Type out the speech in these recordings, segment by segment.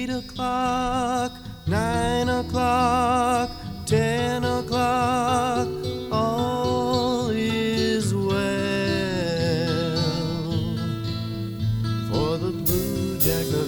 8 o'clock, 9 o'clock, 10 o'clock, all is well. For the blue jack of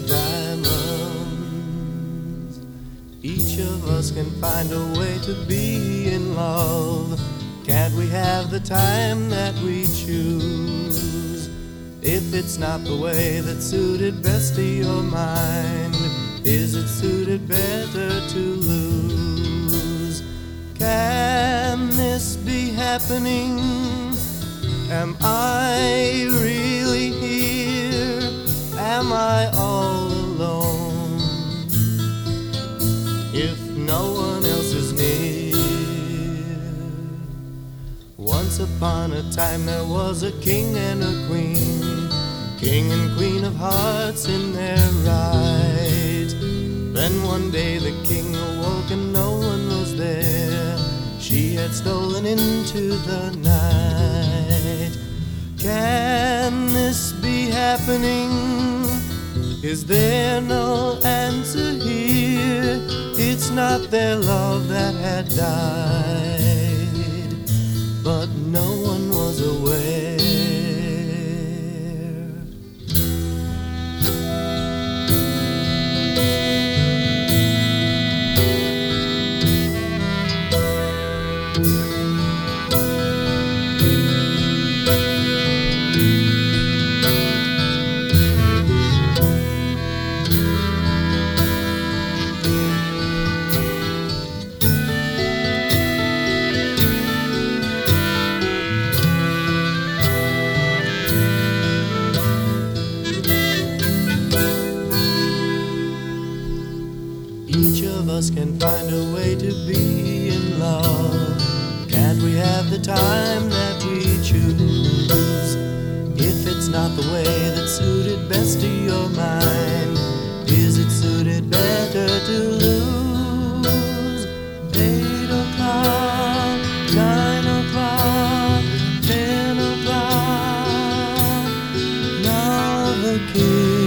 diamonds, each of us can find a way to be in love. Can't we have the time that we choose? If it's not the way that suited best to your mind, is it suited better to lose? Can this be happening? Am I really here? Am I all alone? If no one else is near. Once upon a time there was a king and a queen, king and queen of hearts in their right. Then one day the king awoke and no one was there. She had stolen into the night. Can this be happening? Is there no answer here? It's not their love that had died, but no one was aware. Each of us can find a way to be in love. Can't we have the time that we choose? If it's not the way that suited best to your mind, is it suited better to lose? 8 o'clock, 9 o'clock, 10 o'clock, now the king